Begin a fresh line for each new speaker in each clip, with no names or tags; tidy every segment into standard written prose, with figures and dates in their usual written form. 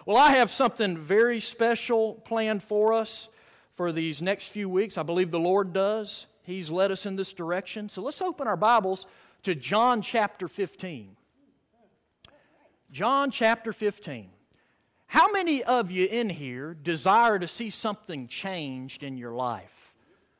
Well, I have something very special planned for us for these next few weeks. I believe the Lord does. He's led us in this direction. So let's open our Bibles to John chapter 15. John chapter 15. How many of you in here desire to see something changed in your life?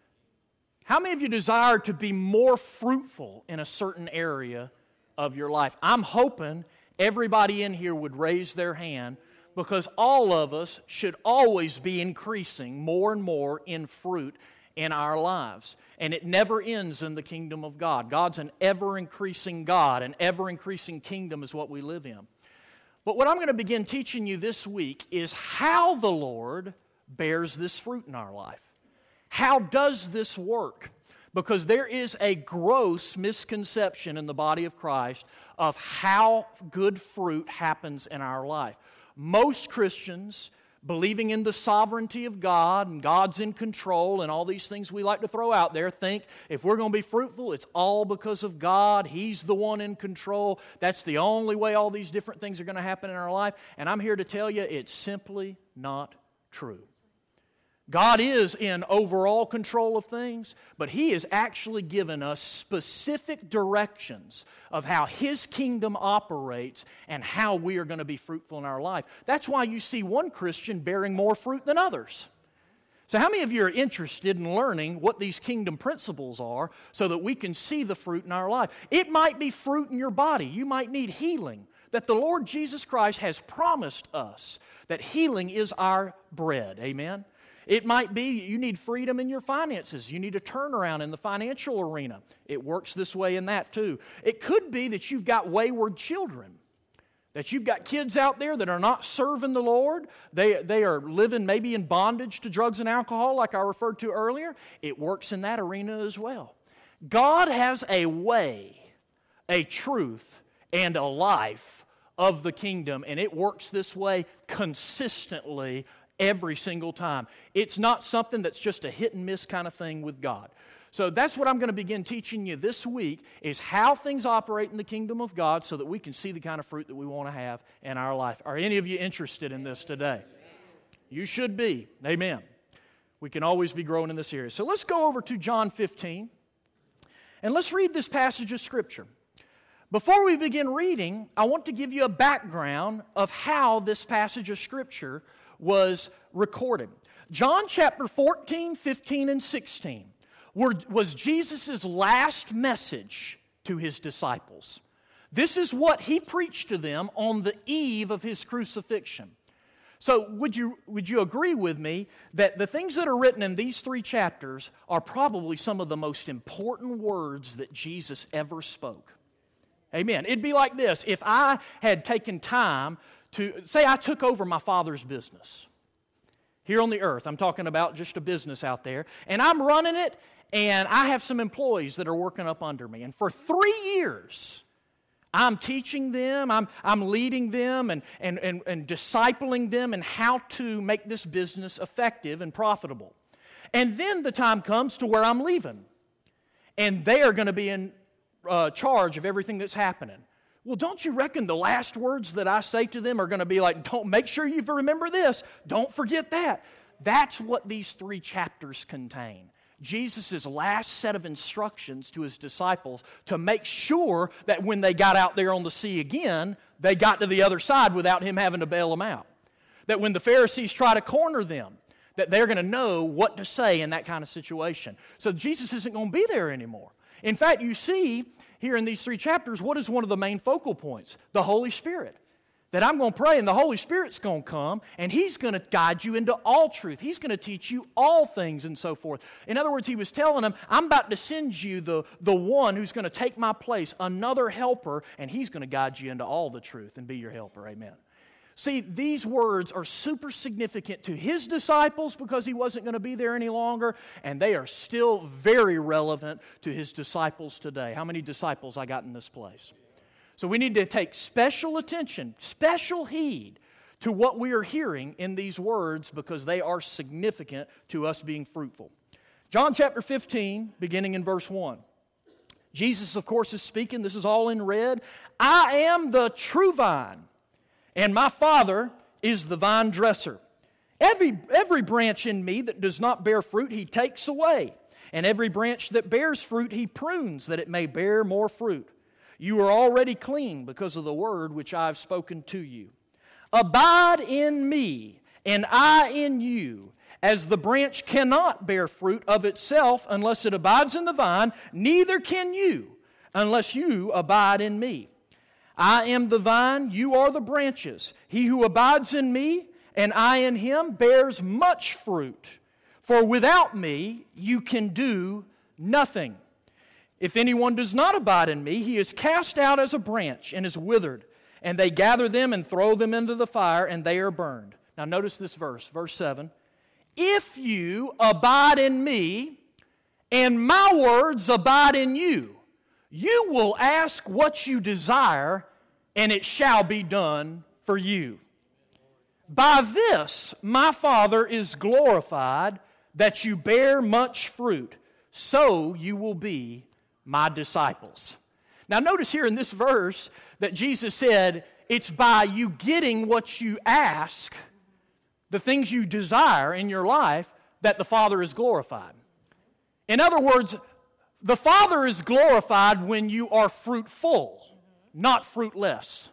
How many of you desire to be more fruitful in a certain area of your life? I'm hoping everybody in here would raise their hand, because all of us should always be increasing more and more in fruit in our lives. And it never ends in the kingdom of God. God's an ever-increasing God. An ever-increasing kingdom is what we live in. But what I'm going to begin teaching you this week is how the Lord bears this fruit in our life. How does this work? Because there is a gross misconception in the body of Christ of how good fruit happens in our life. Most Christians, believing in the sovereignty of God and God's in control and all these things we like to throw out there, think if we're going to be fruitful, it's all because of God. He's the one in control. That's the only way all these different things are going to happen in our life. And I'm here to tell you it's simply not true. God is in overall control of things, but He has actually given us specific directions of how His kingdom operates and how we are going to be fruitful in our life. That's why you see one Christian bearing more fruit than others. So how many of you are interested in learning what these kingdom principles are so that we can see the fruit in our life? It might be fruit in your body. You might need healing. That the Lord Jesus Christ has promised us that healing is our bread. Amen? It might be you need freedom in your finances. You need a turnaround in the financial arena. It works this way in that too. It could be that you've got wayward children, that you've got kids out there that are not serving the Lord. They are living maybe in bondage to drugs and alcohol like I referred to earlier. It works in that arena as well. God has a way, a truth, and a life of the kingdom, and it works this way consistently every single time. It's not something that's just a hit and miss kind of thing with God. So that's what I'm going to begin teaching you this week, is how things operate in the kingdom of God so that we can see the kind of fruit that we want to have in our life. Are any of you interested in this today? You should be. Amen. We can always be growing in this area. So let's go over to John 15, and let's read this passage of Scripture. Before we begin reading, I want to give you a background of how this passage of Scripture was recorded. John chapter 14, 15, and 16 was Jesus' last message to His disciples. This is what He preached to them on the eve of His crucifixion. So would you agree with me that the things that are written in these 3 chapters are probably some of the most important words that Jesus ever spoke? Amen. It'd be like this. If I had taken time to, say I took over my Father's business here on the earth. I'm talking about just a business out there. And I'm running it, and I have some employees that are working up under me. And for 3 years, I'm teaching them, I'm leading them and discipling them in how to make this business effective and profitable. And then the time comes to where I'm leaving. And they are going to be in charge of everything that's happening. Well, don't you reckon the last words that I say to them are going to be like, don't make sure you remember this. Don't forget that. That's what these 3 chapters contain. Jesus' last set of instructions to His disciples to make sure that when they got out there on the sea again, they got to the other side without Him having to bail them out. That when the Pharisees try to corner them, that they're going to know what to say in that kind of situation. So Jesus isn't going to be there anymore. In fact, you see here in these 3 chapters, what is one of the main focal points? The Holy Spirit. That I'm going to pray and the Holy Spirit's going to come and He's going to guide you into all truth. He's going to teach you all things and so forth. In other words, He was telling them, I'm about to send you the one who's going to take my place, another helper, and He's going to guide you into all the truth and be your helper. Amen. See, these words are super significant to His disciples because He wasn't going to be there any longer, and they are still very relevant to His disciples today. How many disciples I got in this place? So we need to take special attention, special heed to what we are hearing in these words because they are significant to us being fruitful. John chapter 15, beginning in verse 1. Jesus, of course, is speaking. This is all in red. I am the true vine, and my Father is the vine dresser. Every branch in me that does not bear fruit, He takes away. And every branch that bears fruit, He prunes, that it may bear more fruit. You are already clean because of the word which I have spoken to you. Abide in me, and I in you. As the branch cannot bear fruit of itself unless it abides in the vine, neither can you unless you abide in me. I am the vine, you are the branches. He who abides in me, and I in him, bears much fruit. For without me, you can do nothing. If anyone does not abide in me, he is cast out as a branch and is withered. And they gather them and throw them into the fire, and they are burned. Now notice this verse, verse 7. If you abide in me, and my words abide in you, you will ask what you desire, and it shall be done for you. By this my Father is glorified, that you bear much fruit, so you will be my disciples. Now notice here in this verse that Jesus said, it's by you getting what you ask, the things you desire in your life, that the Father is glorified. In other words, the Father is glorified when you are fruitful, not fruitless.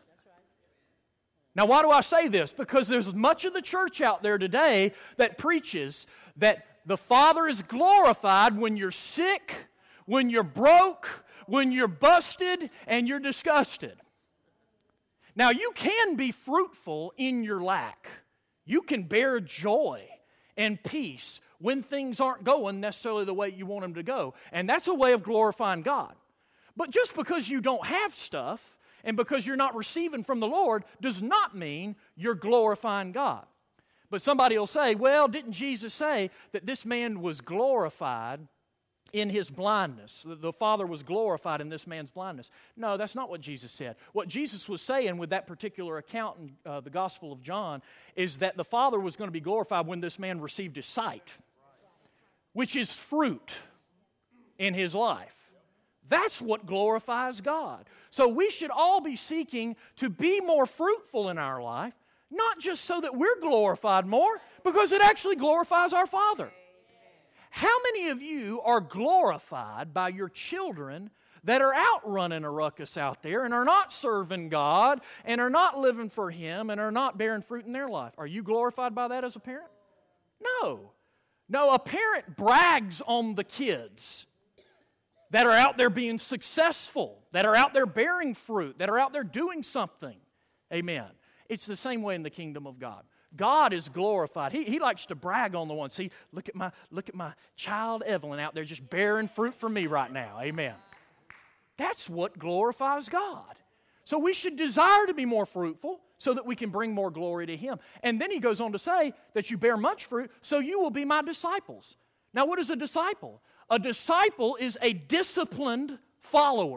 Now, why do I say this? Because there's much of the church out there today that preaches that the Father is glorified when you're sick, when you're broke, when you're busted, and you're disgusted. Now, you can be fruitful in your lack. You can bear joy and peace when things aren't going necessarily the way you want them to go. And that's a way of glorifying God. But just because you don't have stuff and because you're not receiving from the Lord does not mean you're glorifying God. But somebody will say, well, didn't Jesus say that this man was glorified in his blindness? The Father was glorified in this man's blindness. No, that's not what Jesus said. What Jesus was saying with that particular account in the Gospel of John is that the Father was going to be glorified when this man received his sight, which is fruit in his life. That's what glorifies God. So we should all be seeking to be more fruitful in our life, not just so that we're glorified more, because it actually glorifies our Father. How many of you are glorified by your children that are out running a ruckus out there and are not serving God and are not living for Him and are not bearing fruit in their life? Are you glorified by that as a parent? No. No, a parent brags on the kids that are out there being successful, that are out there bearing fruit, that are out there doing something. Amen. It's the same way in the kingdom of God. God is glorified. He likes to brag on the one. See, look at my child Evelyn out there just bearing fruit for me right now. Amen. That's what glorifies God. So we should desire to be more fruitful so that we can bring more glory to Him. And then He goes on to say that you bear much fruit, so you will be my disciples. Now, what is a disciple? A disciple is a disciplined follower.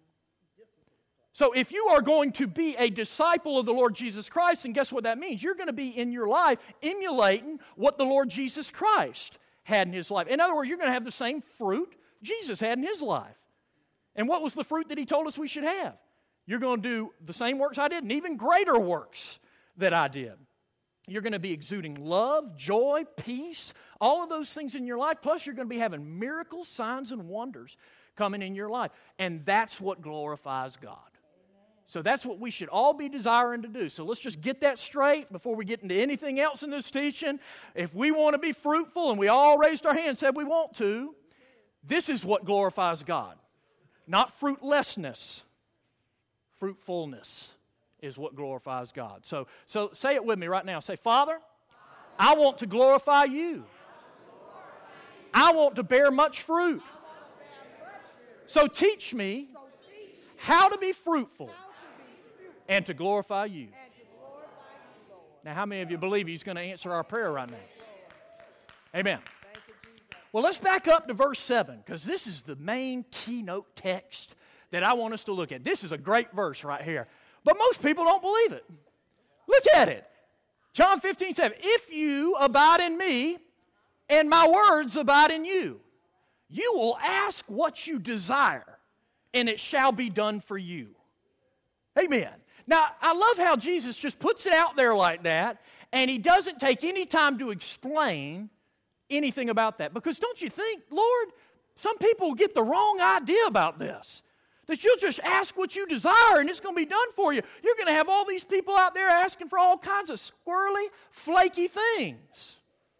So if you are going to be a disciple of the Lord Jesus Christ, and guess what that means? You're going to be in your life emulating what the Lord Jesus Christ had in His life. In other words, you're going to have the same fruit Jesus had in His life. And what was the fruit that He told us we should have? You're going to do the same works I did, and even greater works that I did. You're going to be exuding love, joy, peace, all of those things in your life. Plus, you're going to be having miracles, signs, and wonders coming in your life. And that's what glorifies God. So that's what we should all be desiring to do. So let's just get that straight before we get into anything else in this teaching. If we want to be fruitful, and we all raised our hand and said we want to, this is what glorifies God. Not fruitlessness. Fruitfulness is what glorifies God. So say it with me right now. Say, Father, I want to glorify you. I want to bear much fruit. So teach me how to be fruitful and to glorify you. Now, how many of you believe He's going to answer our prayer right now? Amen. Well, let's back up to verse 7, because this is the main keynote text that I want us to look at. This is a great verse right here. But most people don't believe it. Look at it. John 15:7. If you abide in me, and my words abide in you, you will ask what you desire, and it shall be done for you. Amen. Now, I love how Jesus just puts it out there like that, and He doesn't take any time to explain anything about that. Because don't you think, Lord, some people get the wrong idea about this. That you'll just ask what you desire and it's going to be done for you. You're going to have all these people out there asking for all kinds of squirrely, flaky things.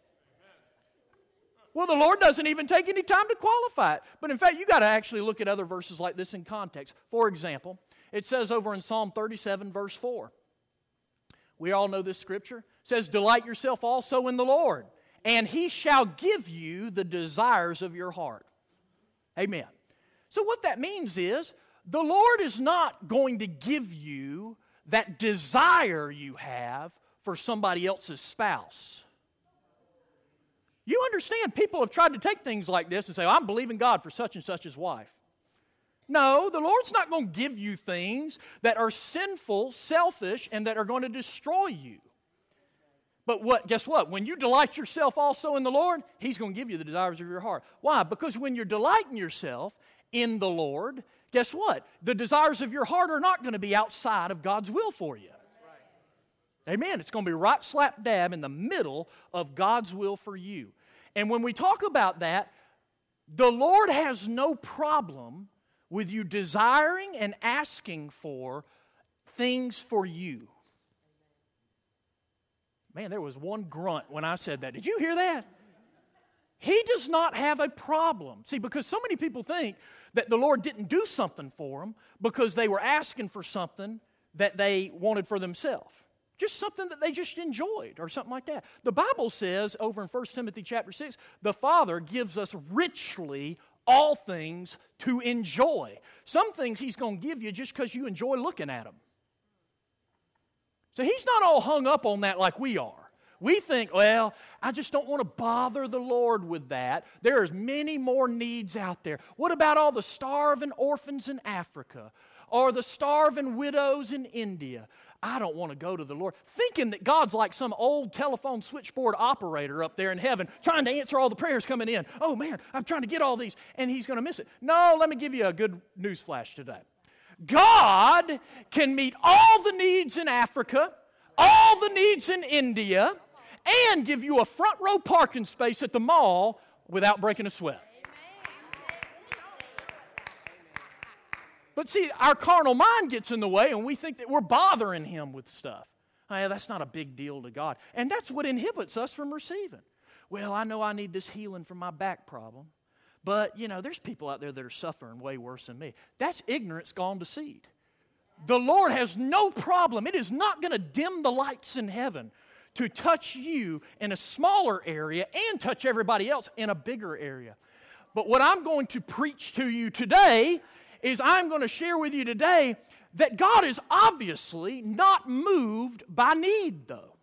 Well, the Lord doesn't even take any time to qualify it. But in fact, you got to actually look at other verses like this in context. For example, it says over in Psalm 37, verse 4. We all know this scripture. It says, "Delight yourself also in the Lord, and He shall give you the desires of your heart." Amen. So what that means is, the Lord is not going to give you that desire you have for somebody else's spouse. You understand, people have tried to take things like this and say, "I'm believing God for such and such's wife." No, the Lord's not going to give you things that are sinful, selfish, and that are going to destroy you. But guess what? When you delight yourself also in the Lord, He's going to give you the desires of your heart. Why? Because when you're delighting yourself in the Lord, guess what? The desires of your heart are not going to be outside of God's will for you. Amen. It's going to be right slap dab in the middle of God's will for you. And when we talk about that, the Lord has no problem with you desiring and asking for things for you. Man, there was one grunt when I said that. Did you hear that? He does not have a problem. See, because so many people think that the Lord didn't do something for them because they were asking for something that they wanted for themselves. Just something that they just enjoyed or something like that. The Bible says over in 1 Timothy chapter 6, the Father gives us richly all things to enjoy. Some things He's going to give you just because you enjoy looking at them. So He's not all hung up on that like we are. We think, well, I just don't want to bother the Lord with that. There's many more needs out there. What about all the starving orphans in Africa? Or the starving widows in India? I don't want to go to the Lord. Thinking that God's like some old telephone switchboard operator up there in heaven trying to answer all the prayers coming in. Oh man, I'm trying to get all these, and He's going to miss it. No, let me give you a good news flash today. God can meet all the needs in Africa, all the needs in India, and give you a front row parking space at the mall without breaking a sweat. But see, our carnal mind gets in the way and we think that we're bothering Him with stuff. Oh, that's not a big deal to God. And that's what inhibits us from receiving. Well, I know I need this healing from my back problem. But, there's people out there that are suffering way worse than me. That's ignorance gone to seed. The Lord has no problem. It is not going to dim the lights in heaven to touch you in a smaller area and touch everybody else in a bigger area. But what I'm going to preach to you today is I'm going to share with you today that God is obviously not moved by need, though.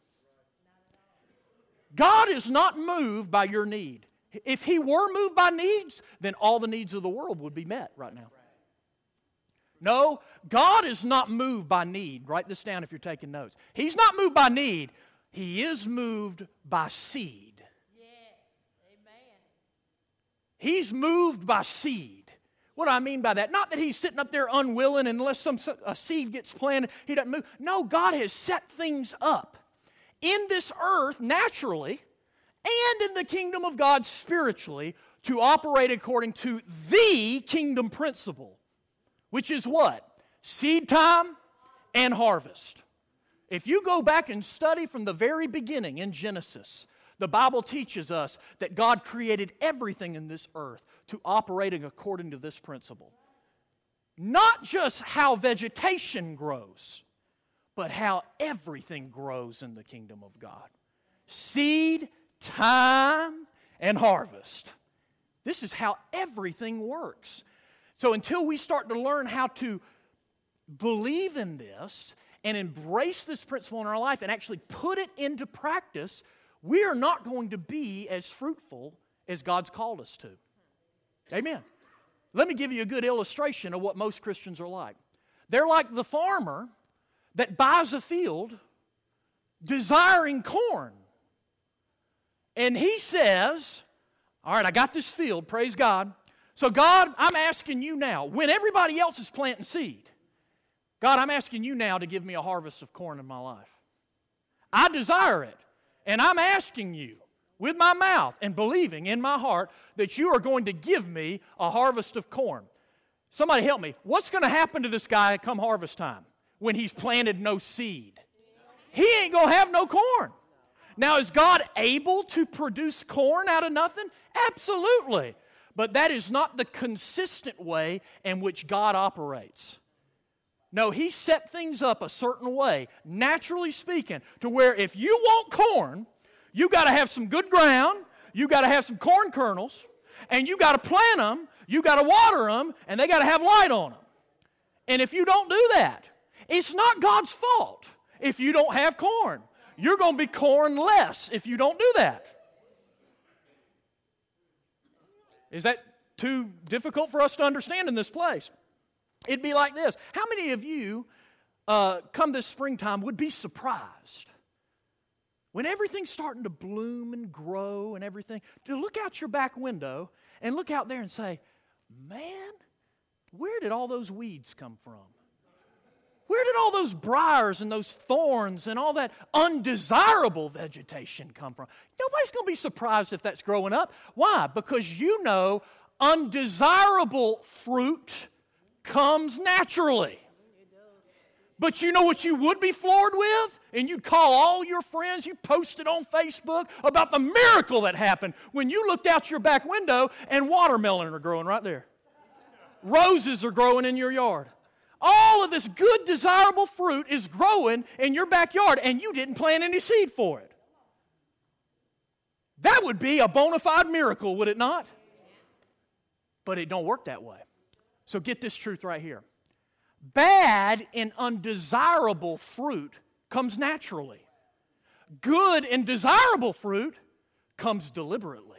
God is not moved by your need. If He were moved by needs, then all the needs of the world would be met right now. No, God is not moved by need. Write this down if you're taking notes. He's not moved by need. He is moved by seed.
Yes, amen.
He's moved by seed. What do I mean by that? Not that He's sitting up there unwilling unless a seed gets planted, He doesn't move. No, God has set things up in this earth naturally and in the kingdom of God spiritually to operate according to the kingdom principle, which is what? Seed time and harvest. If you go back and study from the very beginning in Genesis, the Bible teaches us that God created everything in this earth to operating according to this principle. Not just how vegetation grows, but how everything grows in the kingdom of God. Seed, time, and harvest. This is how everything works. So until we start to learn how to believe in this and embrace this principle in our life and actually put it into practice, we are not going to be as fruitful as God's called us to. Amen. Let me give you a good illustration of what most Christians are like. They're like the farmer that buys a field desiring corn. And he says, all right, I got this field, praise God. So God, I'm asking you now, when everybody else is planting seed, God, I'm asking you now to give me a harvest of corn in my life. I desire it, and I'm asking you with my mouth and believing in my heart that you are going to give me a harvest of corn. Somebody help me. What's going to happen to this guy come harvest time when he's planted no seed? He ain't going to have no corn. Now, is God able to produce corn out of nothing? Absolutely. But that is not the consistent way in which God operates. No, He set things up a certain way, naturally speaking, to where if you want corn, you got to have some good ground, you got to have some corn kernels, and you got to plant them, you got to water them, and they got to have light on them. And if you don't do that, it's not God's fault if you don't have corn. You're going to be cornless if you don't do that. Is that too difficult for us to understand in this place? It'd be like this. How many of you, come this springtime, would be surprised when everything's starting to bloom and grow and everything, to look out your back window and look out there and say, man, where did all those weeds come from? Where did all those briars and those thorns and all that undesirable vegetation come from? Nobody's going to be surprised if that's growing up. Why? Because you know undesirable fruit comes naturally. But you know what you would be floored with? And you'd call all your friends, you post it on Facebook about the miracle that happened when you looked out your back window and watermelon are growing right there. Roses are growing in your yard. All of this good, desirable fruit is growing in your backyard, and you didn't plant any seed for it. That would be a bona fide miracle, would it not? But it don't work that way. So get this truth right here. Bad and undesirable fruit comes naturally. Good and desirable fruit comes deliberately.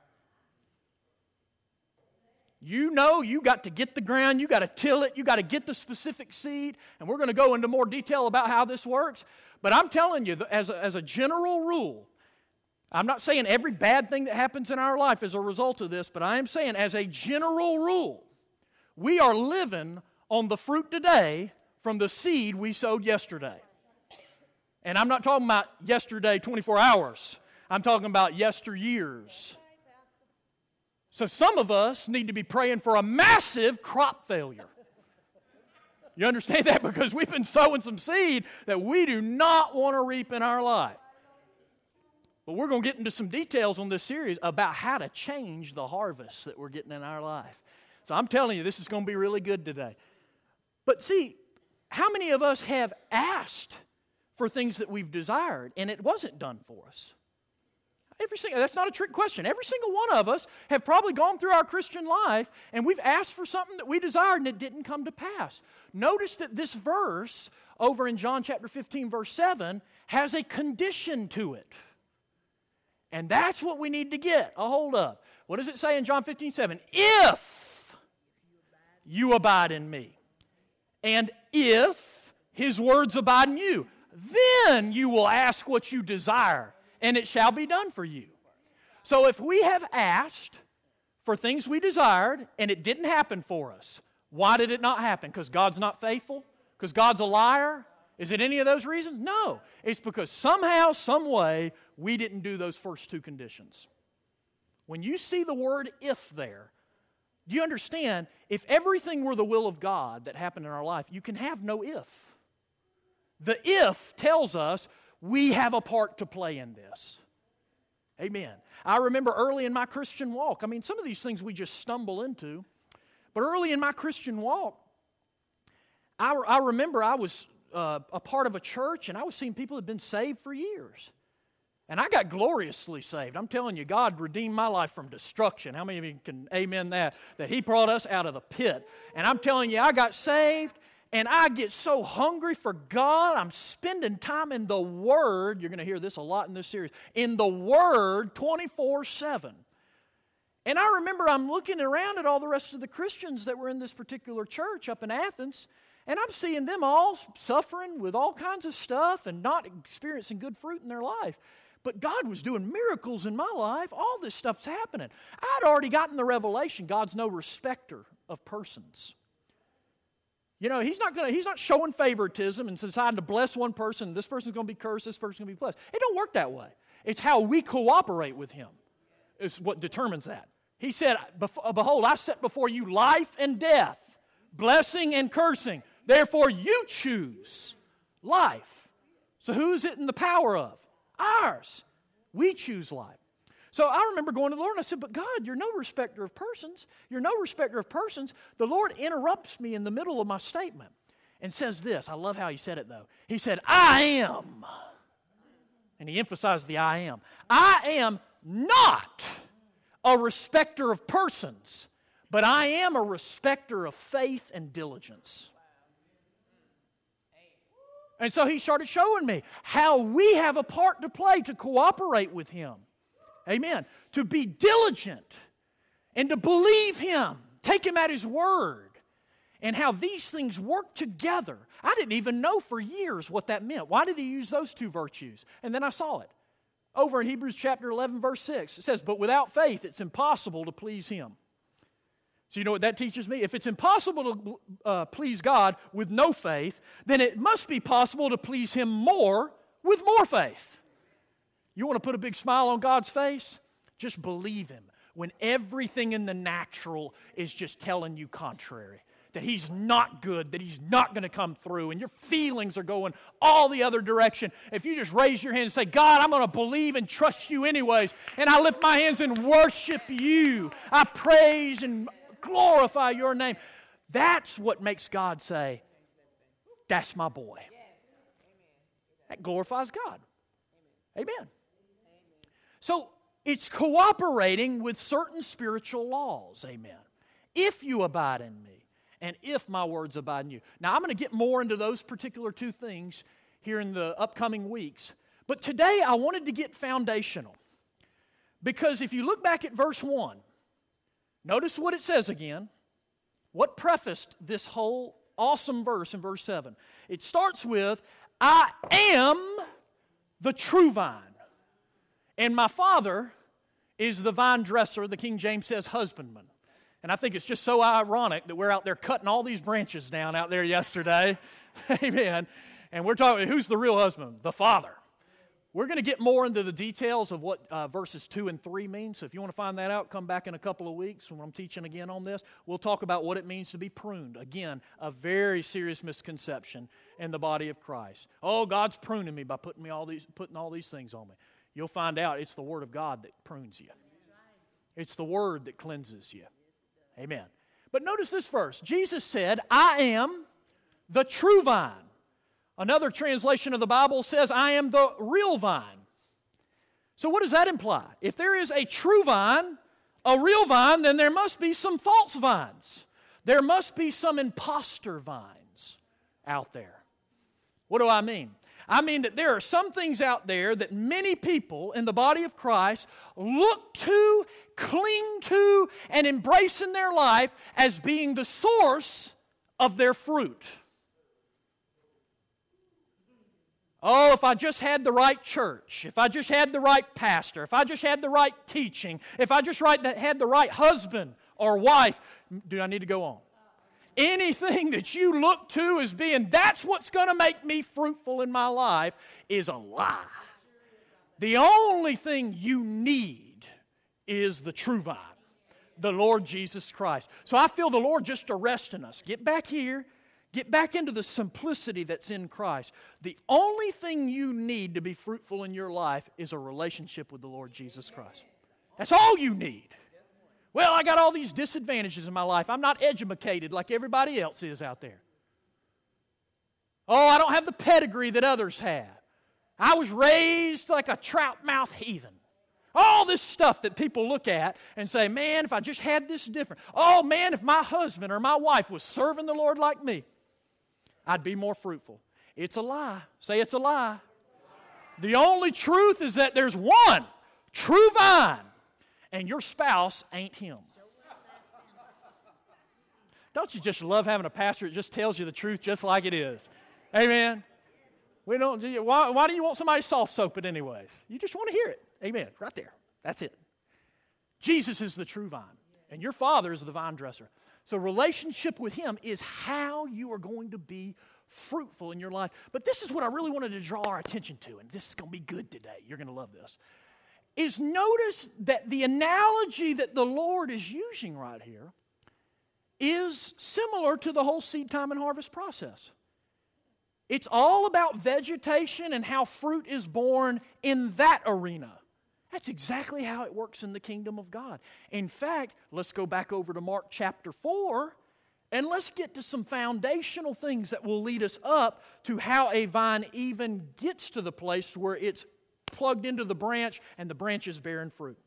You know you got to get the ground, you got to till it, you got to get the specific seed, and we're going to go into more detail about how this works. But I'm telling you, as a general rule, I'm not saying every bad thing that happens in our life is a result of this, but I am saying as a general rule, we are living on the fruit today from the seed we sowed yesterday. And I'm not talking about yesterday 24 hours. I'm talking about yesteryears. So some of us need to be praying for a massive crop failure. You understand that? Because we've been sowing some seed that we do not want to reap in our life. But we're going to get into some details on this series about how to change the harvest that we're getting in our life. So I'm telling you, this is going to be really good today. But see, how many of us have asked for things that we've desired and it wasn't done for us? That's not a trick question. Every single one of us have probably gone through our Christian life and we've asked for something that we desired and it didn't come to pass. Notice that this verse over in John chapter 15 verse 7 has a condition to it. And that's what we need to get a hold of. What does it say in John 15:7? If you abide in me, and if His words abide in you, then you will ask what you desire, and it shall be done for you. So if we have asked for things we desired, and it didn't happen for us, why did it not happen? Because God's not faithful? Because God's a liar? Is it any of those reasons? No. It's because somehow, some way, we didn't do those first two conditions. When you see the word if there, do you understand? If everything were the will of God that happened in our life, you can have no if. The if tells us we have a part to play in this. Amen. I remember early in my Christian walk, some of these things we just stumble into, but early in my Christian walk, I remember I was a part of a church, and I was seeing people who had been saved for years. And I got gloriously saved. I'm telling you, God redeemed my life from destruction. How many of you can amen that? That He brought us out of the pit. And I'm telling you, I got saved, and I get so hungry for God. I'm spending time in the Word. You're going to hear this a lot in this series. In the Word 24/7. And I remember I'm looking around at all the rest of the Christians that were in this particular church up in Athens, and I'm seeing them all suffering with all kinds of stuff and not experiencing good fruit in their life. But God was doing miracles in my life. All this stuff's happening. I'd already gotten the revelation God's no respecter of persons. You know, he's not showing favoritism and deciding to bless one person. This person's going to be cursed, this person's going to be blessed. It don't work that way. It's how we cooperate with him is what determines that. He said, behold, I set before you life and death, blessing and cursing. Therefore, you choose life. So who is it in the power of? Ours. We choose life. So I remember going to the Lord and I said, but God, you're no respecter of persons. You're no respecter of persons. The Lord interrupts me in the middle of my statement and says this. I love how he said it though. He said, I am. And he emphasized the I am. I am not a respecter of persons, but I am a respecter of faith and diligence. And so he started showing me how we have a part to play to cooperate with him. Amen. To be diligent and to believe him. Take him at his word. And how these things work together. I didn't even know for years what that meant. Why did he use those two virtues? And then I saw it. Over in Hebrews chapter 11, verse 6. It says, but without faith, it's impossible to please him. So you know what that teaches me? If it's impossible to please God with no faith, then it must be possible to please him more with more faith. You want to put a big smile on God's face? Just believe him when everything in the natural is just telling you contrary. That he's not good, that he's not going to come through, and your feelings are going all the other direction. If you just raise your hand and say, God, I'm going to believe and trust you anyways, and I lift my hands and worship you. I praise and glorify your name. That's what makes God say, that's my boy. That glorifies God. Amen. So it's cooperating with certain spiritual laws. Amen. If you abide in me, and if my words abide in you. Now, I'm going to get more into those particular two things here in the upcoming weeks. But today, I wanted to get foundational. Because if you look back at verse 1, notice what it says again. What prefaced this whole awesome verse in verse 7? It starts with, I am the true vine, and my Father is the vine dresser. The King James says husbandman. And I think it's just so ironic that we're out there cutting all these branches down out there yesterday. Amen. And we're talking, who's the real husband? The Father. We're going to get more into the details of what verses 2 and 3 mean. So if you want to find that out, come back in a couple of weeks when I'm teaching again on this. We'll talk about what it means to be pruned. Again, a very serious misconception in the body of Christ. Oh, God's pruning me by putting all these things on me. You'll find out it's the Word of God that prunes you. It's the Word that cleanses you. Amen. But notice this verse. Jesus said, I am the true vine. Another translation of the Bible says, I am the real vine. So what does that imply? If there is a true vine, a real vine, then there must be some false vines. There must be some imposter vines out there. What do I mean? I mean that there are some things out there that many people in the body of Christ look to, cling to, and embrace in their life as being the source of their fruit. Oh, if I just had the right church, if I just had the right pastor, if I just had the right teaching, if I just had the right husband or wife, do I need to go on? Anything that you look to as being, that's what's going to make me fruitful in my life, is a lie. The only thing you need is the true vine, the Lord Jesus Christ. So I feel the Lord just arresting us. Get back here. Get back into the simplicity that's in Christ. The only thing you need to be fruitful in your life is a relationship with the Lord Jesus Christ. That's all you need. Well, I got all these disadvantages in my life. I'm not educated like everybody else is out there. Oh, I don't have the pedigree that others have. I was raised like a trout-mouthed heathen. All this stuff that people look at and say, man, if I just had this different. Oh, man, if my husband or my wife was serving the Lord like me, I'd be more fruitful. It's a lie. Say it's a lie. The only truth is that there's one true vine, and your spouse ain't him. Don't you just love having a pastor that just tells you the truth just like it is? Amen. Why do you want somebody soft soap it anyways? You just want to hear it. Amen. Right there. That's it. Jesus is the true vine, and your Father is the vine dresser. So relationship with Him is how you are going to be fruitful in your life. But this is what I really wanted to draw our attention to, and this is going to be good today. You're going to love this. Is notice that the analogy that the Lord is using right here is similar to the whole seed time and harvest process. It's all about vegetation and how fruit is born in that arena. That's exactly how it works in the kingdom of God. In fact, let's go back over to Mark chapter 4, and let's get to some foundational things that will lead us up to how a vine even gets to the place where it's plugged into the branch and the branch is bearing fruit.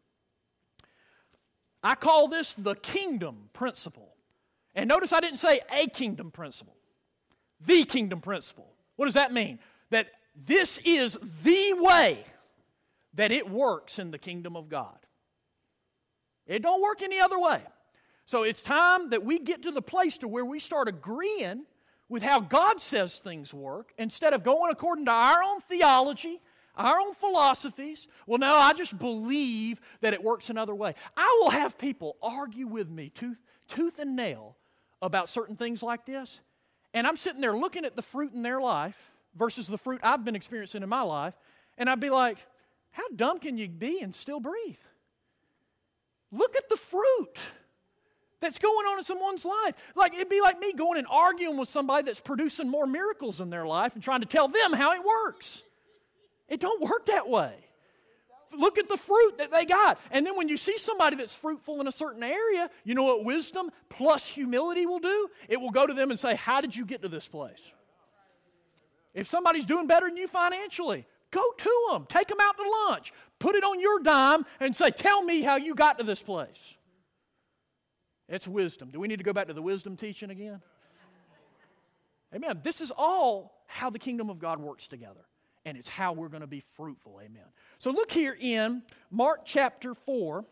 I call this the kingdom principle. And notice I didn't say a kingdom principle. The kingdom principle. What does that mean? That this is the way that it works in the kingdom of God. It don't work any other way. So it's time that we get to the place to where we start agreeing with how God says things work instead of going according to our own theology, our own philosophies. Well, no, I just believe that it works another way. I will have people argue with me tooth and nail about certain things like this, and I'm sitting there looking at the fruit in their life versus the fruit I've been experiencing in my life, and I'd be like, how dumb can you be and still breathe? Look at the fruit that's going on in someone's life. Like, it'd be like me going and arguing with somebody that's producing more miracles in their life and trying to tell them how it works. It don't work that way. Look at the fruit that they got. And then when you see somebody that's fruitful in a certain area, you know what wisdom plus humility will do? It will go to them and say, how did you get to this place? If somebody's doing better than you financially, go to them. Take them out to lunch. Put it on your dime and say, tell me how you got to this place. It's wisdom. Do we need to go back to the wisdom teaching again? Amen. This is all how the kingdom of God works together. And it's how we're going to be fruitful. Amen. So look here in Mark chapter 4.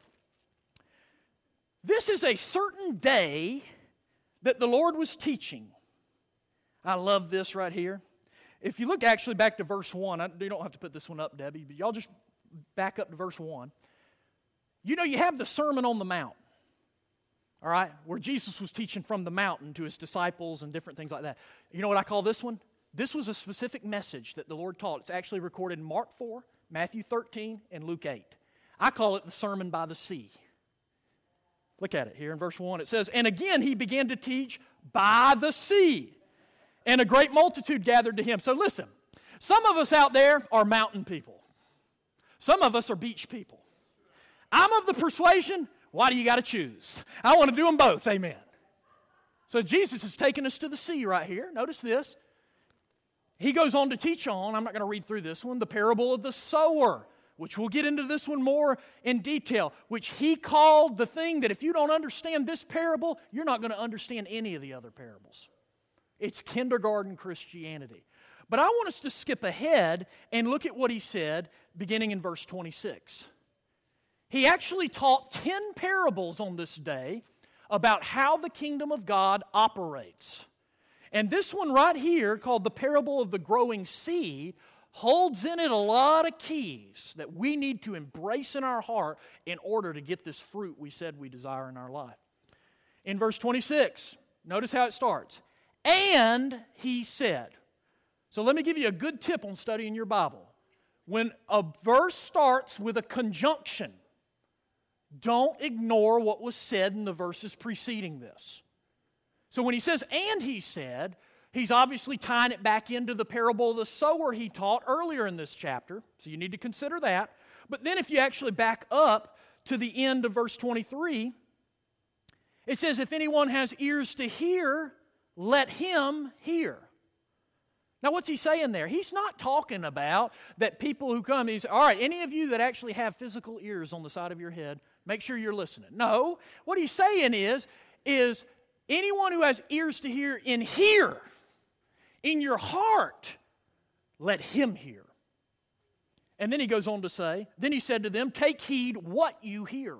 This is a certain day that the Lord was teaching. I love this right here. If you look actually back to verse 1, you don't have to put this one up, Debbie, but y'all just back up to verse 1. You know, you have the Sermon on the Mount, all right, where Jesus was teaching from the mountain to His disciples and different things like that. You know what I call this one? This was a specific message that the Lord taught. It's actually recorded in Mark 4, Matthew 13, and Luke 8. I call it the Sermon by the Sea. Look at it here in verse 1. It says, and again He began to teach by the sea, and a great multitude gathered to Him. So listen, some of us out there are mountain people. Some of us are beach people. I'm of the persuasion, why do you got to choose? I want to do them both, amen. So Jesus is taking us to the sea right here. Notice this. He goes on to teach on, I'm not going to read through this one, the parable of the sower, which we'll get into this one more in detail, which He called the thing that if you don't understand this parable, you're not going to understand any of the other parables. It's kindergarten Christianity. But I want us to skip ahead and look at what He said beginning in verse 26. He actually taught 10 parables on this day about how the kingdom of God operates. And this one right here, called the parable of the growing seed, holds in it a lot of keys that we need to embrace in our heart in order to get this fruit we said we desire in our life. In verse 26, notice how it starts. And He said. So let me give you a good tip on studying your Bible. When a verse starts with a conjunction, don't ignore what was said in the verses preceding this. So when He says, and He said, He's obviously tying it back into the parable of the sower He taught earlier in this chapter. So you need to consider that. But then if you actually back up to the end of verse 23, it says, if anyone has ears to hear, let him hear. Now what's He saying there? He's not talking about that people who come, He's, all right, any of you that actually have physical ears on the side of your head, make sure you're listening. No, what He's saying is anyone who has ears to hear in here, in your heart, let him hear. And then He goes on to say, then He said to them, take heed what you hear.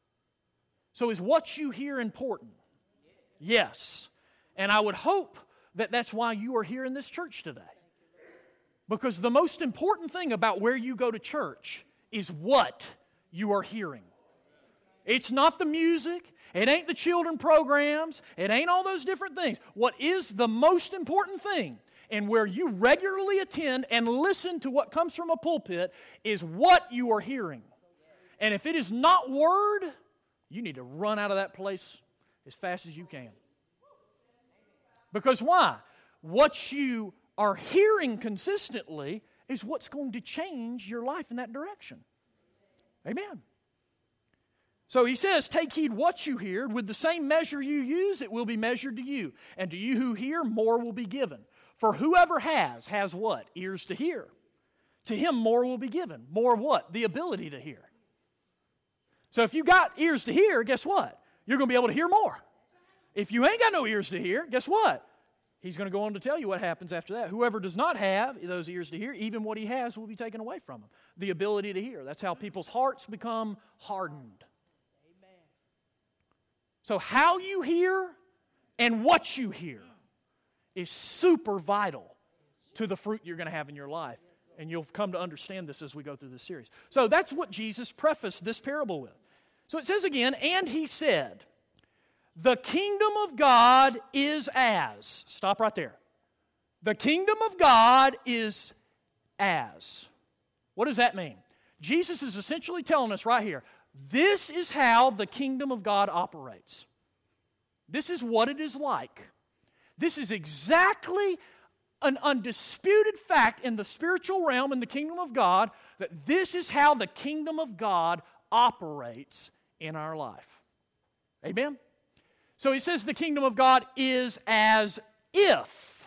So is what you hear important? Yes. And I would hope that that's why you are here in this church today. Because the most important thing about where you go to church is what you are hearing. It's not the music. It ain't the children programs. It ain't all those different things. What is the most important thing, and where you regularly attend and listen to what comes from a pulpit, is what you are hearing. And if it is not word, you need to run out of that place as fast as you can. Because why? What you are hearing consistently is what's going to change your life in that direction. Amen. So he says, take heed what you hear. With the same measure you use, it will be measured to you. And to you who hear, more will be given. For whoever has what? Ears to hear. To him more will be given. More of what? The ability to hear. So if you got ears to hear, guess what? You're going to be able to hear more. If you ain't got no ears to hear, guess what? He's going to go on to tell you what happens after that. Whoever does not have those ears to hear, even what he has will be taken away from him. The ability to hear. That's how people's hearts become hardened. So how you hear and what you hear is super vital to the fruit you're going to have in your life. And you'll come to understand this as we go through this series. So that's what Jesus prefaced this parable with. So it says again, and he said, the kingdom of God is as. Stop right there. The kingdom of God is as. What does that mean? Jesus is essentially telling us right here, this is how the kingdom of God operates. This is what it is like. This is exactly an undisputed fact in the spiritual realm, in the kingdom of God, that this is how the kingdom of God operates in our life. Amen? So he says the kingdom of God is as if.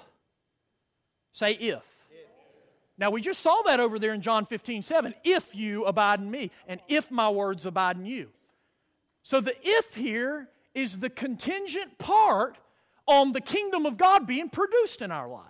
Say if. Now we just saw that over there in John 15:7. If you abide in me, and if my words abide in you. So the if here is the contingent part on the kingdom of God being produced in our life.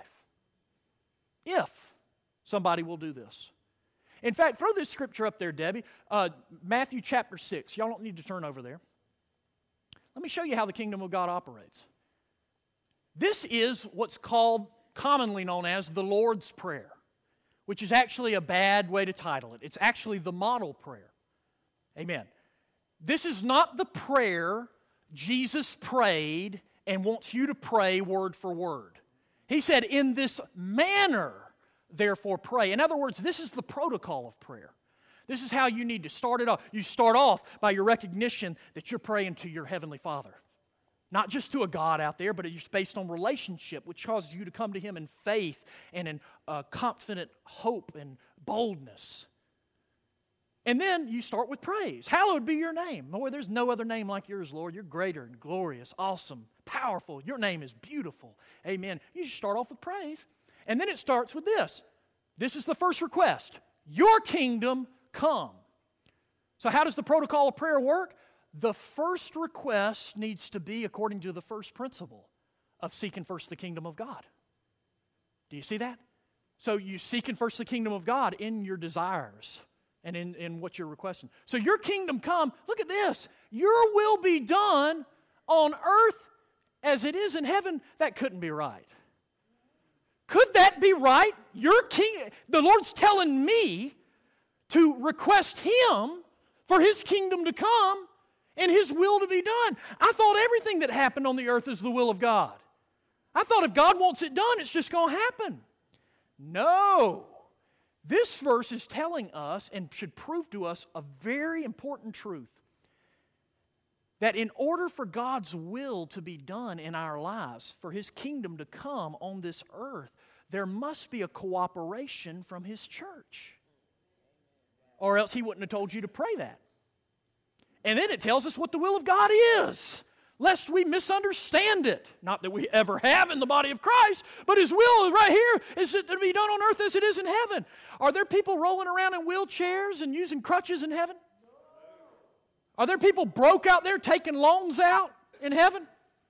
If somebody will do this. In fact, throw this scripture up there, Debbie. Matthew chapter 6. Y'all don't need to turn over there. Let me show you how the kingdom of God operates. This is what's commonly known as the Lord's Prayer, which is actually a bad way to title it. It's actually the model prayer. Amen. This is not the prayer Jesus prayed and wants you to pray word for word. He said, in this manner, therefore pray. In other words, this is the protocol of prayer. This is how you need to start it off. You start off by your recognition that you're praying to your Heavenly Father. Not just to a God out there, but it's based on relationship, which causes you to come to Him in faith and in confident hope and boldness. And then you start with praise. Hallowed be your name. Lord, there's no other name like yours, Lord. You're greater and glorious, awesome, powerful. Your name is beautiful. Amen. You just start off with praise. And then it starts with this. This is the first request. Your kingdom come. So how does the protocol of prayer work? The first request needs to be according to the first principle of seeking first the kingdom of God. Do you see that? So you seeking first the kingdom of God in your desires and in what you're requesting. So your kingdom come, look at this. Your will be done on earth as it is in heaven. That couldn't be right. Could that be right? The Lord's telling me to request Him for His kingdom to come and His will to be done. I thought everything that happened on the earth is the will of God. I thought if God wants it done, it's just going to happen. No. This verse is telling us and should prove to us a very important truth. That in order for God's will to be done in our lives, for His kingdom to come on this earth, there must be a cooperation from His church. Or else He wouldn't have told you to pray that. And then it tells us what the will of God is, lest we misunderstand it. Not that we ever have in the body of Christ, but His will is right here, is it to be done on earth as it is in heaven. Are there people rolling around in wheelchairs and using crutches in heaven? Are there people broke out there taking loans out in heaven?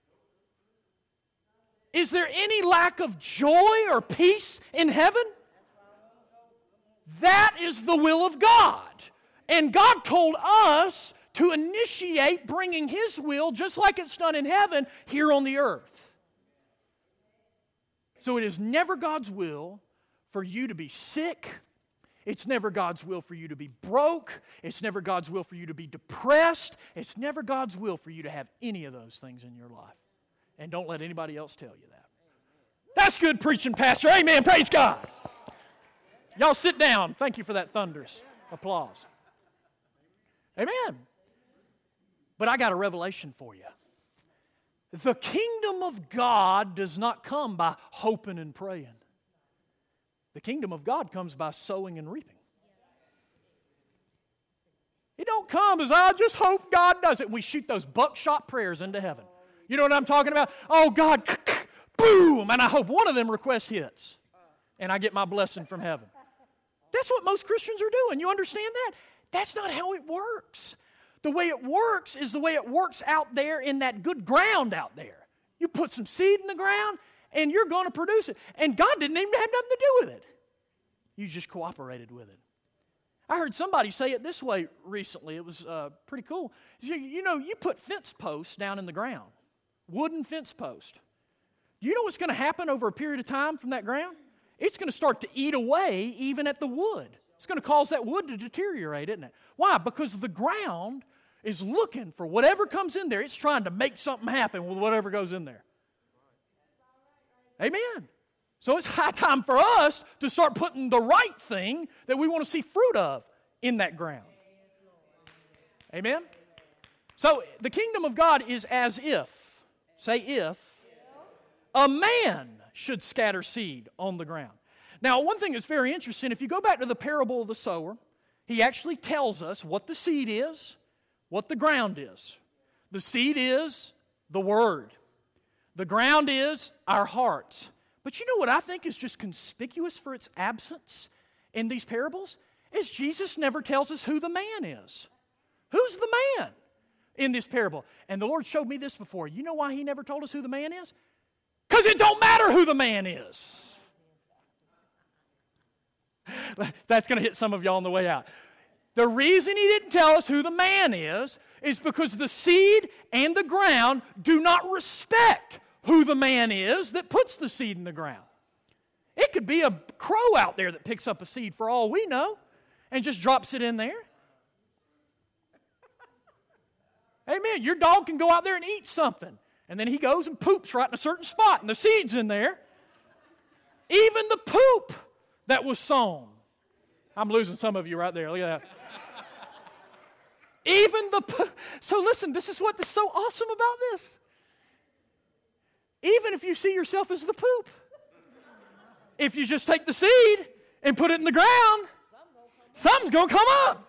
Is there any lack of joy or peace in heaven? That is the will of God. And God told us to initiate bringing His will, just like it's done in heaven, here on the earth. So it is never God's will for you to be sick It's never God's will for you to be broke. It's never God's will for you to be depressed. It's never God's will for you to have any of those things in your life. And don't let anybody else tell you that. That's good preaching, Pastor. Amen. Praise God. Y'all sit down. Thank you for that thunderous applause. Amen. But I got a revelation for you. The kingdom of God does not come by hoping and praying. The kingdom of God comes by sowing and reaping. It don't come as I just hope God does it. We shoot those buckshot prayers into heaven. You know what I'm talking about? Oh, God, boom, and I hope one of them requests hits, and I get my blessing from heaven. That's what most Christians are doing. You understand that? That's not how it works. The way it works is the way it works out there in that good ground out there. You put some seed in the ground, and you're going to produce it. And God didn't even have nothing to do with it. You just cooperated with it. I heard somebody say it this way recently. It was pretty cool. You know, you put fence posts down in the ground, wooden fence post. You know what's going to happen over a period of time from that ground? It's going to start to eat away even at the wood. It's going to cause that wood to deteriorate, isn't it? Why? Because the ground is looking for whatever comes in there. It's trying to make something happen with whatever goes in there. Amen. So it's high time for us to start putting the right thing that we want to see fruit of in that ground. Amen? So the kingdom of God is as if, say if, a man should scatter seed on the ground. Now, one thing that's very interesting, if you go back to the parable of the sower, he actually tells us what the seed is, what the ground is. The seed is the Word. The ground is our hearts. But you know what I think is just conspicuous for its absence in these parables? Is Jesus never tells us who the man is. Who's the man in this parable? And the Lord showed me this before. You know why He never told us who the man is? Because it don't matter who the man is. That's going to hit some of y'all on the way out. The reason He didn't tell us who the man is because the seed and the ground do not respect who the man is that puts the seed in the ground. It could be a crow out there that picks up a seed for all we know and just drops it in there. Amen. Your dog can go out there and eat something, and then he goes and poops right in a certain spot, and the seed's in there. Even the poop that was sown. I'm losing some of you right there. Look at that. Even the poop. So listen, this is what is so awesome about this. Even if you see yourself as the poop, if you just take the seed and put it in the ground, something's going to come up.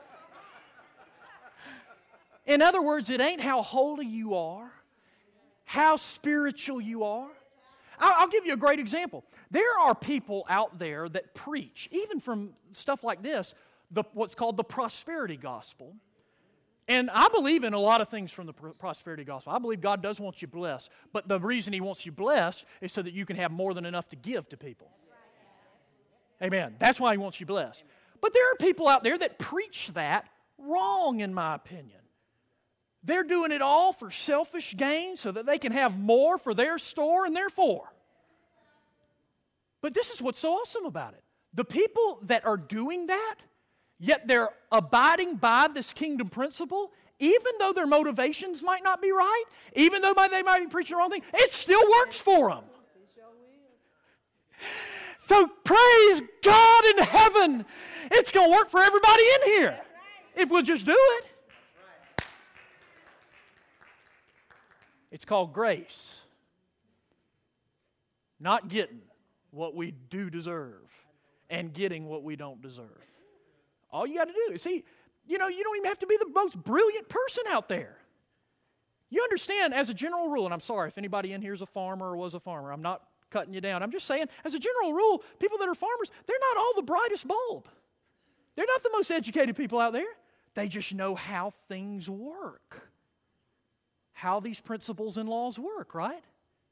In other words, it ain't how holy you are, how spiritual you are. I'll give you a great example. There are people out there that preach, even from stuff like this, what's called the prosperity gospel. And I believe in a lot of things from the prosperity gospel. I believe God does want you blessed. But the reason He wants you blessed is so that you can have more than enough to give to people. Amen. That's why He wants you blessed. But there are people out there that preach that wrong, in my opinion. They're doing it all for selfish gain so that they can have more for their store and therefore. But this is what's so awesome about it. The people that are doing that, yet they're abiding by this kingdom principle, even though their motivations might not be right, even though they might be preaching the wrong thing, it still works for them. So praise God in heaven. It's going to work for everybody in here if we'll just do it. It's called grace. Not getting what we do deserve and getting what we don't deserve. All you got to do is, see, you don't even have to be the most brilliant person out there. You understand, as a general rule, and I'm sorry if anybody in here is a farmer or was a farmer, I'm not cutting you down. I'm just saying, as a general rule, people that are farmers, they're not all the brightest bulb. They're not the most educated people out there. They just know how things work, how these principles and laws work, right?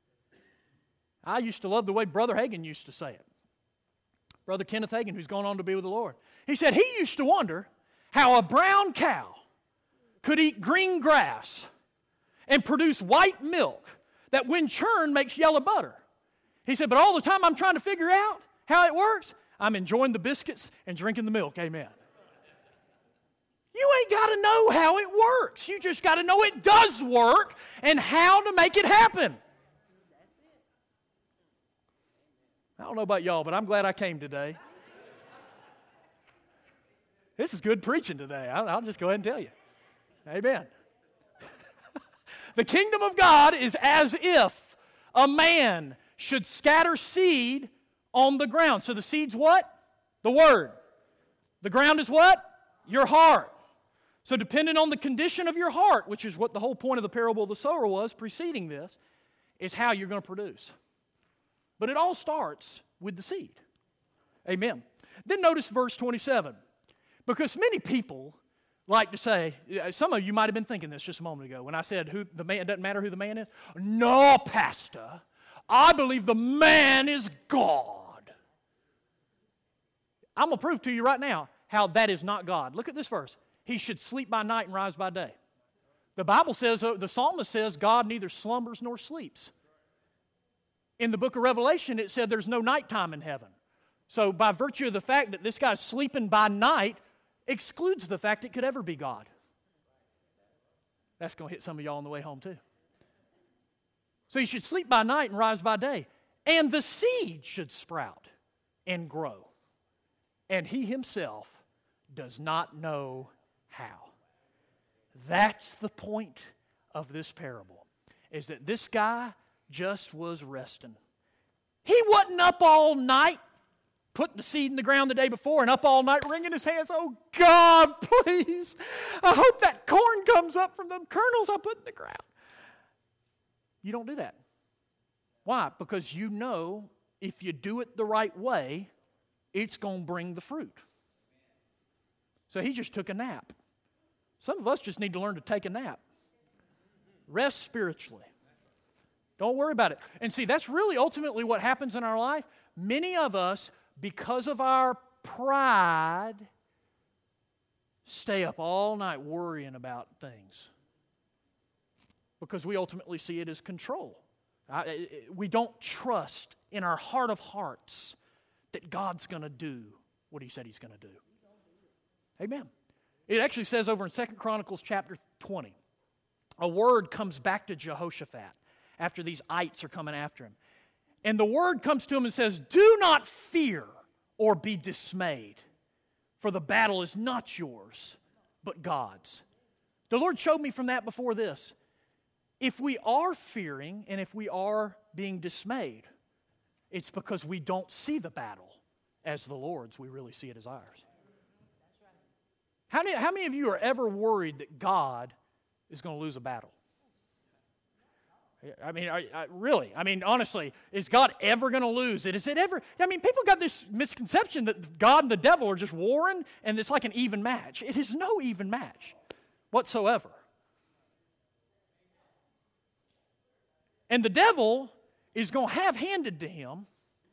I used to love the way Brother Hagin used to say it. Brother Kenneth Hagin, who's gone on to be with the Lord. He said he used to wonder how a brown cow could eat green grass and produce white milk that when churned makes yellow butter. He said, but all the time I'm trying to figure out how it works, I'm enjoying the biscuits and drinking the milk. Amen. You ain't got to know how it works. You just got to know it does work and how to make it happen. I don't know about y'all, but I'm glad I came today. This is good preaching today. I'll just go ahead and tell you. Amen. The kingdom of God is as if a man should scatter seed on the ground. So the seed's what? The Word. The ground is what? Your heart. So depending on the condition of your heart, which is what the whole point of the parable of the sower was preceding this, is how you're going to produce. But it all starts with the seed. Amen. Then notice verse 27. Because many people like to say, some of you might have been thinking this just a moment ago when I said who the man, it doesn't matter who the man is. No, Pastor, I believe the man is God. I'm going to prove to you right now how that is not God. Look at this verse. He should sleep by night and rise by day. The Bible says, the psalmist says, God neither slumbers nor sleeps. In the book of Revelation, it said there's no nighttime in heaven. So by virtue of the fact that this guy's sleeping by night, excludes the fact it could ever be God. That's going to hit some of y'all on the way home too. So you should sleep by night and rise by day. And the seed should sprout and grow. And he himself does not know how. That's the point of this parable, is that this guy just was resting. He wasn't up all night putting the seed in the ground the day before and up all night wringing his hands. Oh, God, please. I hope that corn comes up from the kernels I put in the ground. You don't do that. Why? Because you know if you do it the right way, it's going to bring the fruit. So he just took a nap. Some of us just need to learn to take a nap. Rest spiritually. Don't worry about it. And see, that's really ultimately what happens in our life. Many of us, because of our pride, stay up all night worrying about things. Because we ultimately see it as control. We don't trust in our heart of hearts that God's going to do what He said He's going to do. Amen. It actually says over in 2 Chronicles chapter 20, a word comes back to Jehoshaphat after these ites are coming after him. And the word comes to him and says, do not fear or be dismayed, for the battle is not yours, but God's. The Lord showed me from that before this. If we are fearing and if we are being dismayed, it's because we don't see the battle as the Lord's. We really see it as ours. How many of you are ever worried that God is going to lose a battle? I mean, really, honestly, is God ever going to lose it? Is it ever? People got this misconception that God and the devil are just warring and it's like an even match. It is no even match whatsoever. And the devil is going to have handed to him.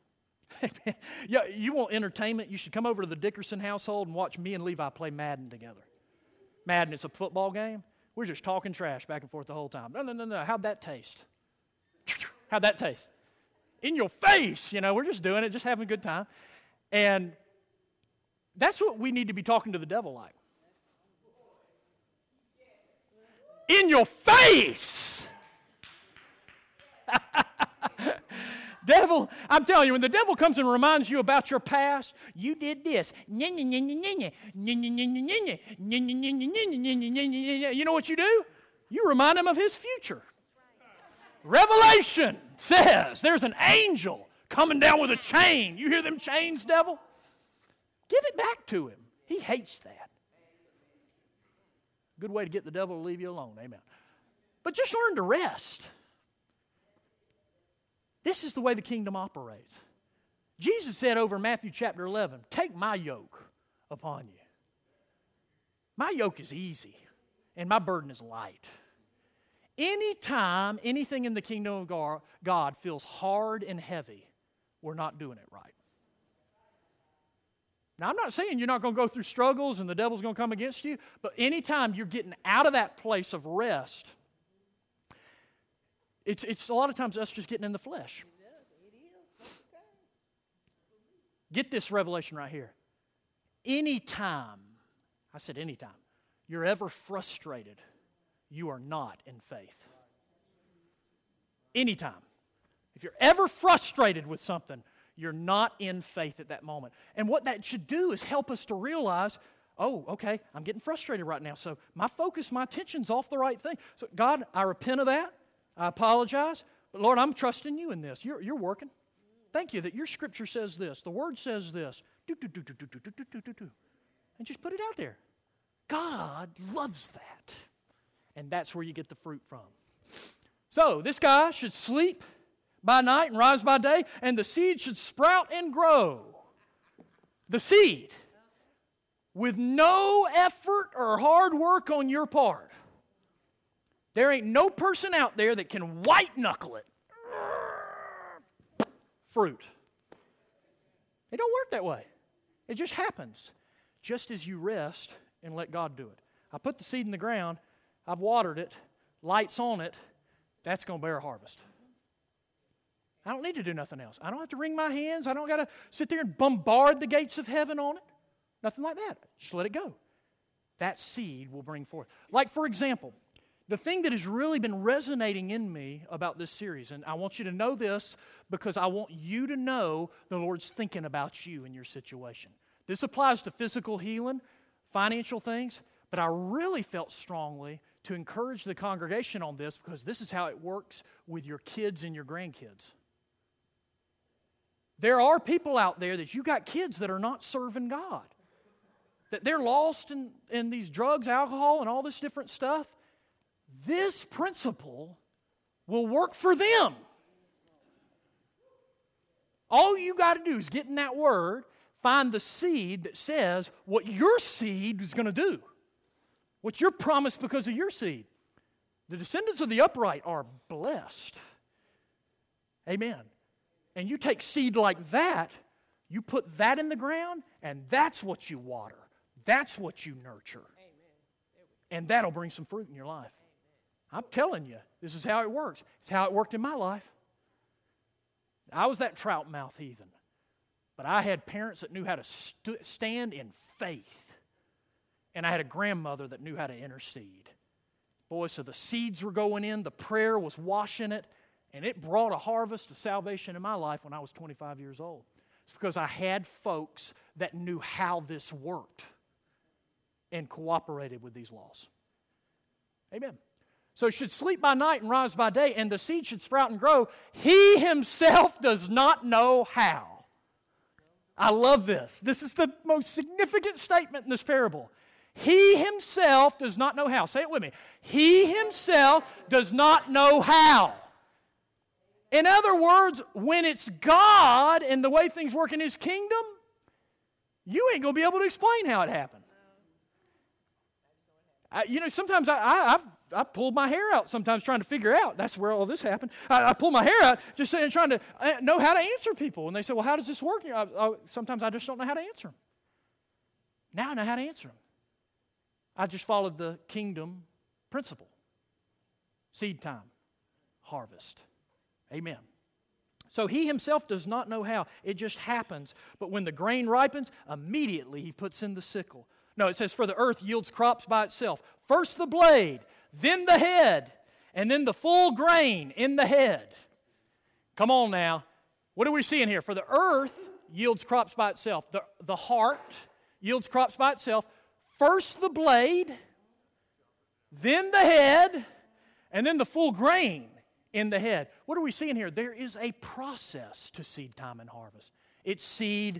You want entertainment? You should come over to the Dickerson household and watch me and Levi play Madden together. Madden, it's a football game. We're just talking trash back and forth the whole time. No. How'd that taste? How'd that taste? In your face, we're just doing it, just having a good time. And that's what we need to be talking to the devil like. In your face! Devil, I'm telling you, when the devil comes and reminds you about your past, you did this. You know what you do? You remind him of his future. Revelation says there's an angel coming down with a chain. You hear them chains, devil? Give it back to him. He hates that. Good way to get the devil to leave you alone. Amen. But just learn to rest. This is the way the kingdom operates. Jesus said over in Matthew chapter 11, take my yoke upon you. My yoke is easy, and my burden is light. Anytime anything in the kingdom of God feels hard and heavy, we're not doing it right. Now, I'm not saying you're not going to go through struggles and the devil's going to come against you, but anytime you're getting out of that place of rest, it's a lot of times us just getting in the flesh. Get this revelation right here. Anytime, I said anytime, you're ever frustrated, you are not in faith. Anytime. If you're ever frustrated with something, you're not in faith at that moment. And what that should do is help us to realize, oh, okay, I'm getting frustrated right now, so my focus, my attention's off the right thing. So God, I repent of that. I apologize. But Lord, I'm trusting you in this. You're working. Thank you that your scripture says this. The word says this. And just put it out there. God loves that. And that's where you get the fruit from. So this guy should sleep by night and rise by day, and the seed should sprout and grow. The seed. With no effort or hard work on your part. There ain't no person out there that can white-knuckle it. Fruit. It don't work that way. It just happens. Just as you rest and let God do it. I put the seed in the ground. I've watered it. Lights on it. That's going to bear a harvest. I don't need to do nothing else. I don't have to wring my hands. I don't got to sit there and bombard the gates of heaven on it. Nothing like that. Just let it go. That seed will bring forth. Like, for example, the thing that has really been resonating in me about this series, and I want you to know this because I want you to know the Lord's thinking about you and your situation. This applies to physical healing, financial things, but I really felt strongly to encourage the congregation on this because this is how it works with your kids and your grandkids. There are people out there that you got kids that are not serving God. That they're lost in these drugs, alcohol, and all this different stuff. This principle will work for them. All you got to do is get in that word, find the seed that says what your seed is going to do. What you're promised because of your seed. The descendants of the upright are blessed. Amen. And you take seed like that, you put that in the ground, and that's what you water. That's what you nurture. And that'll bring some fruit in your life. I'm telling you, this is how it works. It's how it worked in my life. I was that trout mouth heathen. But I had parents that knew how to stand in faith. And I had a grandmother that knew how to intercede. Boy, so the seeds were going in, the prayer was washing it, and it brought a harvest of salvation in my life when I was 25 years old. It's because I had folks that knew how this worked and cooperated with these laws. Amen. So should sleep by night and rise by day, and the seed should sprout and grow. He himself does not know how. I love this. This is the most significant statement in this parable. He himself does not know how. Say it with me. He himself does not know how. In other words, when it's God and the way things work in His kingdom, you ain't going to be able to explain how it happened. Sometimes I've pulled my hair out sometimes trying to figure out. That's where all this happened. I pull my hair out just trying to know how to answer people. And they say, well, how does this work? Sometimes I just don't know how to answer them. Now I know how to answer them. I just followed the kingdom principle. Seed time, harvest. Amen. So he himself does not know how. It just happens. But when the grain ripens, immediately he puts in the sickle. No, it says, for the earth yields crops by itself. First the blade, then the head, and then the full grain in the head. Come on now. What are we seeing here? For the earth yields crops by itself. The heart yields crops by itself. First the blade, then the head, and then the full grain in the head. What are we seeing here? There is a process to seed time and harvest. It's seed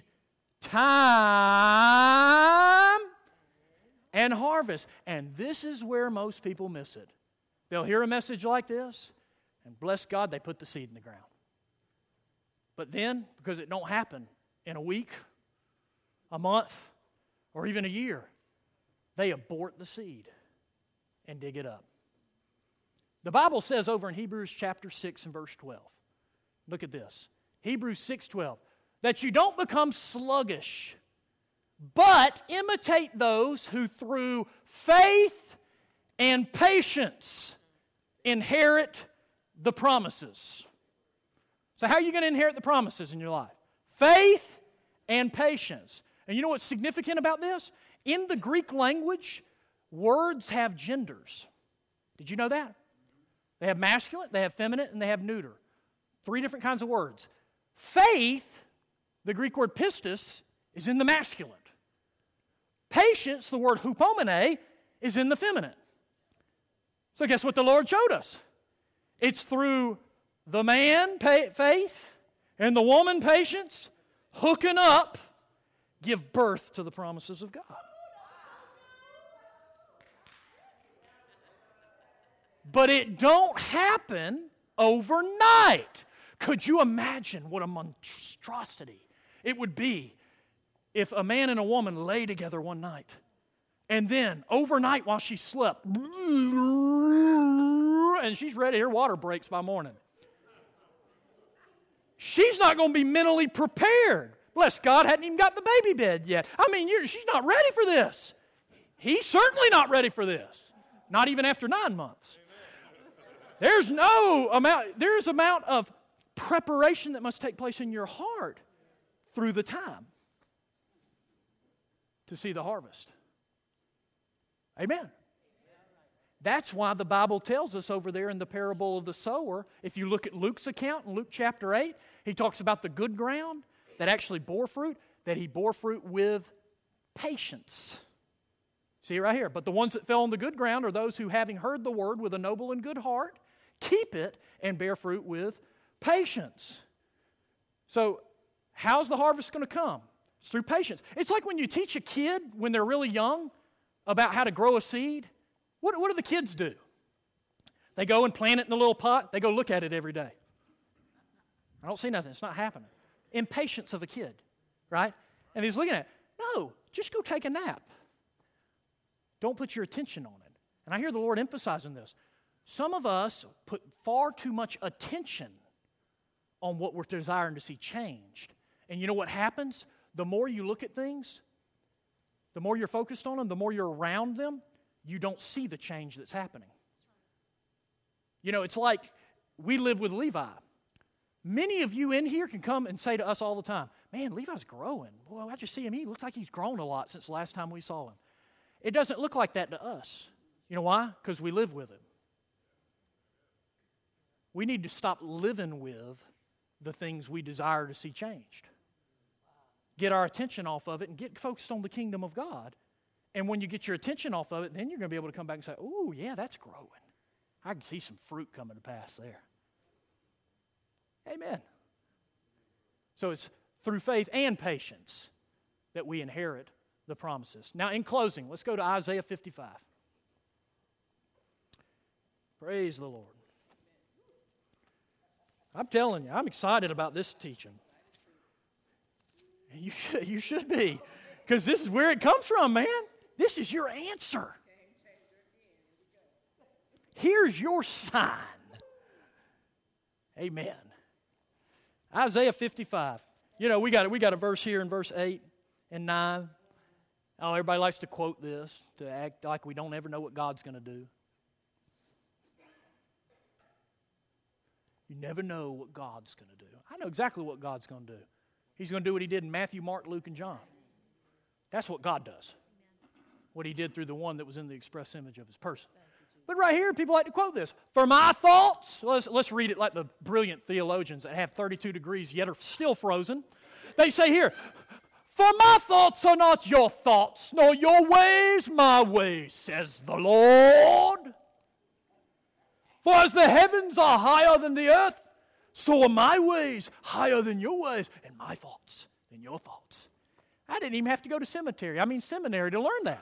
time and harvest. And this is where most people miss it. They'll hear a message like this, and bless God, they put the seed in the ground. But then, because it don't happen in a week, a month, or even a year, they abort the seed and dig it up. The Bible says over in Hebrews chapter 6 and verse 12, look at this. Hebrews 6:12, that you don't become sluggish, but imitate those who through faith and patience inherit the promises. So how are you going to inherit the promises in your life? Faith and patience. And you know what's significant about this? In the Greek language, words have genders. Did you know that? They have masculine, they have feminine, and they have neuter. 3 different kinds of words. Faith, the Greek word pistis, is in the masculine. Patience, the word hupomene, is in the feminine. So guess what the Lord showed us? It's through the man, faith, and the woman, patience, hooking up, give birth to the promises of God. But it don't happen overnight. Could you imagine what a monstrosity it would be if a man and a woman lay together one night, and then overnight while she slept, and she's ready, her water breaks by morning. She's not going to be mentally prepared. Bless God, hadn't even got the baby bed yet. I mean, she's not ready for this. He's certainly not ready for this. Not even after 9 months. There's amount of preparation that must take place in your heart through the time to see the harvest. Amen. That's why the Bible tells us over there in the parable of the sower, if you look at Luke's account in Luke chapter 8, he talks about the good ground that actually bore fruit, that he bore fruit with patience. See it right here. But the ones that fell on the good ground are those who, having heard the word with a noble and good heart, keep it and bear fruit with patience. So, how's the harvest going to come? It's through patience. It's like when you teach a kid when they're really young about how to grow a seed. What do the kids do? They go and plant it in the little pot. They go look at it every day. I don't see nothing. It's not happening. Impatience of a kid, right? And he's looking at it. No, just go take a nap. Don't put your attention on it. And I hear the Lord emphasizing this. Some of us put far too much attention on what we're desiring to see changed. And you know what happens? The more you look at things, the more you're focused on them, the more you're around them, you don't see the change that's happening. You know, it's like we live with Levi. Many of you in here can come and say to us all the time, man, Levi's growing. Boy, I just see him. He looks like he's grown a lot since the last time we saw him. It doesn't look like that to us. You know why? Because we live with him. We need to stop living with the things we desire to see changed. Get our attention off of it and get focused on the kingdom of God. And when you get your attention off of it, then you're going to be able to come back and say, oh, yeah, that's growing. I can see some fruit coming to pass there. Amen. So it's through faith and patience that we inherit the promises. Now, in closing, let's go to Isaiah 55. Praise the Lord. I'm telling you, I'm excited about this teaching. You should be, because this is where it comes from, man. This is your answer. Here's your sign. Amen. Isaiah 55. You know, we got a verse here in verse 8 and 9. Oh, everybody likes to quote this, to act like we don't ever know what God's going to do. You never know what God's going to do. I know exactly what God's going to do. He's going to do what he did in Matthew, Mark, Luke, and John. That's what God does. What he did through the one that was in the express image of his person. But right here, people like to quote this. For my thoughts, let's read it like the brilliant theologians that have 32 degrees yet are still frozen. They say here, for my thoughts are not your thoughts, nor your ways my ways, says the Lord. For as the heavens are higher than the earth, so are my ways higher than your ways, and my thoughts than your thoughts. I didn't even have to go to seminary to learn that.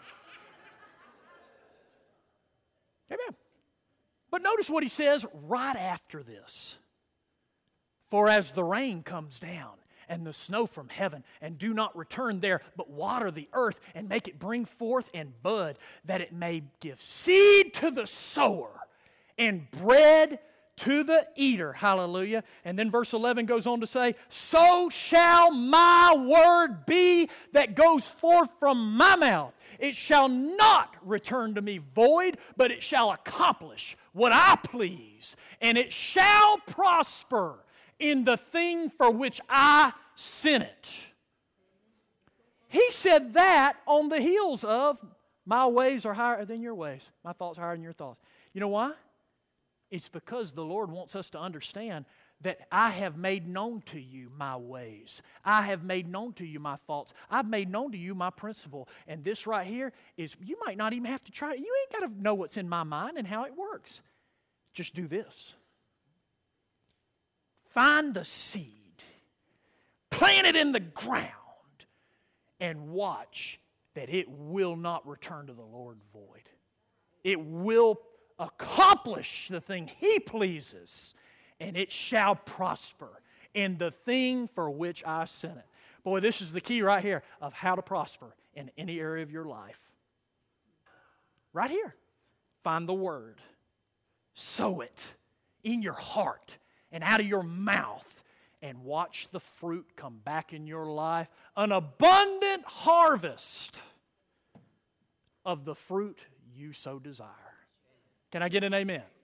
Amen. But notice what he says right after this. For as the rain comes down and the snow from heaven, and do not return there, but water the earth and make it bring forth and bud, that it may give seed to the sower and bread to the eater. Hallelujah. And then verse 11 goes on to say, so shall my word be that goes forth from my mouth. It shall not return to me void, but it shall accomplish what I please, and it shall prosper in the thing for which I sent it. He said that on the heels of, my ways are higher than your ways. My thoughts are higher than your thoughts. You know why? It's because the Lord wants us to understand that I have made known to you my ways. I have made known to you my thoughts. I've made known to you my principle. And this right here is, you might not even have to try it. You ain't got to know what's in my mind and how it works. Just do this. Find the seed. Plant it in the ground. And watch that it will not return to the Lord void. It will accomplish the thing He pleases, and it shall prosper in the thing for which I sent it. Boy, this is the key right here of how to prosper in any area of your life. Right here. Find the Word. Sow it in your heart and out of your mouth, and watch the fruit come back in your life. An abundant harvest of the fruit you so desire. Can I get an amen?